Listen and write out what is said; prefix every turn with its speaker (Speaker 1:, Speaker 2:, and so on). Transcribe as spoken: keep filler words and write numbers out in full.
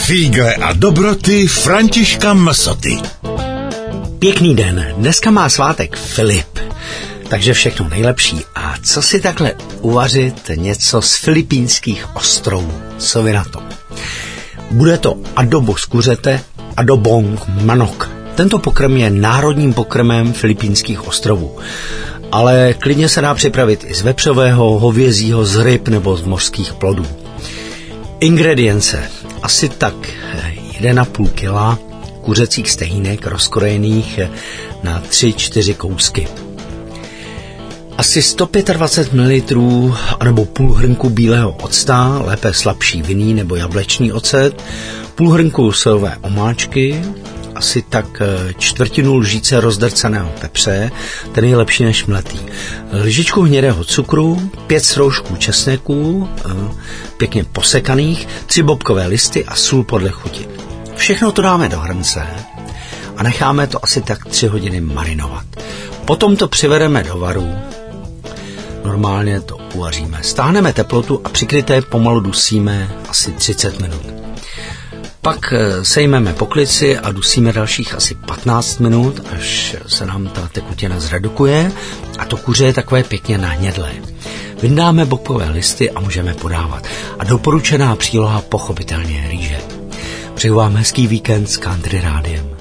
Speaker 1: Fígle a dobroty Františka Msoty.
Speaker 2: Pěkný den, dneska má svátek Filip, takže všechno nejlepší. A co si takhle uvařit něco z filipínských ostrovů? Co vy na to? Bude to adobo z kuřete, adobong manok. Tento pokrm je národním pokrmem filipínských ostrovů, ale klidně se dá připravit i z vepřového, hovězího, z ryb nebo z mořských plodů. Ingredience. Asi tak jedna a půl kila kuřecích stehýnek rozkrojených na tři čtyři kousky. Asi sto dvacet pět mililitrů nebo půl hrnku bílého octa, lépe slabší vinný nebo jablečný ocet, půl hrnku sojové omáčky, asi tak čtvrtinu lžíce rozdrceného pepře, ten je lepší než mletý, lžičku hnědého cukru, pět stroužků česneku, pěkně posekaných, tři bobkové listy a sůl podle chuti. Všechno to dáme do hrnce a necháme to asi tak tři hodiny marinovat. Potom to přivedeme do varu, normálně to uvaříme. Stáhneme teplotu a přikryté pomalu dusíme asi třicet minut. Pak sejmeme poklici a dusíme dalších asi patnáct minut, až se nám ta tekutina zredukuje a to kuře je takové pěkně nahnědlé. Vyndáme bobkové listy a můžeme podávat. A doporučená příloha pochopitelně je rýže. Přeju vám hezký víkend s Country Rádiem.